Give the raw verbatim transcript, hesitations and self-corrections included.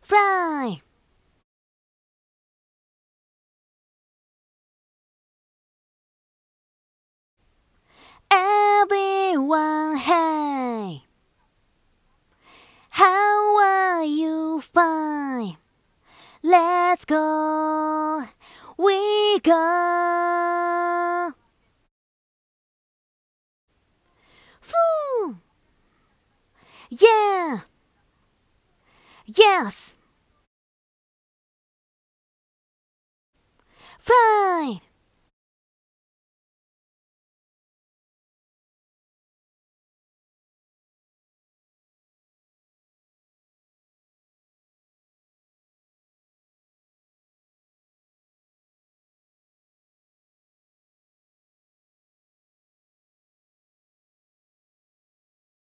fly. Everyone, hey, how are you? Fine. Let's go. We go. Whew. Yeah. Yes. Fly.